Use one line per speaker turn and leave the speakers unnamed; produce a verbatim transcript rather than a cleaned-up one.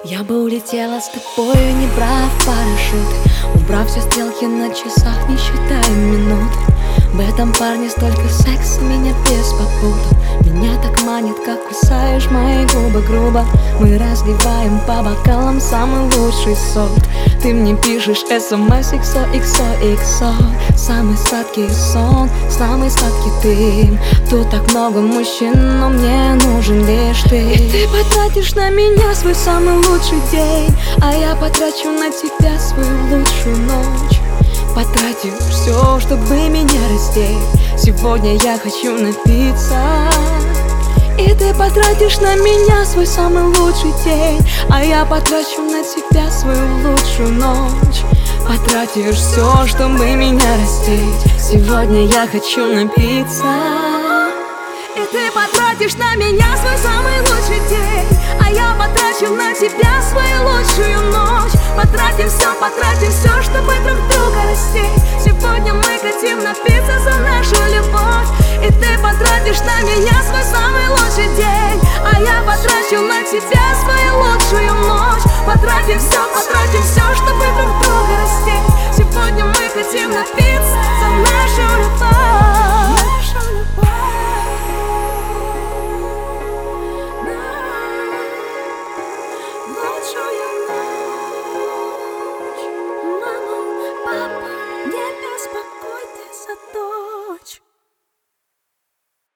Я бы улетела с тобою, не брав парашют, убрав все стрелки на часах, не считая минут. В этом парне столько секса, меня без попут. Меня так манит, как кусаешь мои губы грубо. Мы разливаем по бокалам самый лучший сорт. Ты мне пишешь смс икс о икс о икс о. Самый сладкий сон, самый сладкий ты. Тут так много мужчин, но мне нужен лишь ты. И ты потратишь на меня свой самый лучший день, а я потрачу на тебя свою лучшую ночь. Потратишь все, чтобы меня раздеть. Сегодня я хочу напиться. И ты потратишь на меня свой самый лучший день, а я потрачу на тебя свою лучшую ночь. Потратишь все, чтобы меня раздеть. Сегодня я хочу напиться. И ты потратишь на меня свой самый лучший день, а я потрачу на тебя свою лучшую ночь. Потратим все, потратим все, чтобы друг друга растить. Сегодня мы хотим напиться за нашу любовь. И ты потратишь на меня свой самый лучший день, а я потрачу на тебя свою лучшую ночь. Потратим все, потратим все, чтобы друг друга растить. Сегодня мы хотим напиться за нашу любовь.